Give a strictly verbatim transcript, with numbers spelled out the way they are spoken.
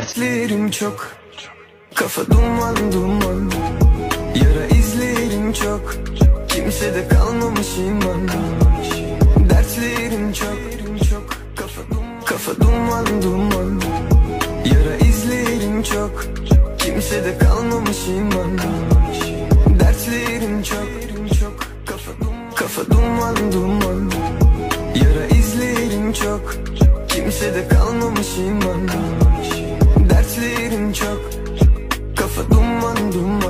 Dertlerim çok, kafa duman duman. Yara izlerim çok, kimsede kalmamış iman. Dertlerim çok, kafa duman, kafa duman duman. Yara izlerim çok, kimsede kalmamış iman. Dertlerim çok, kafa duman, kafa duman duman. Yara izlerim çok, kimsede kalmamış iman.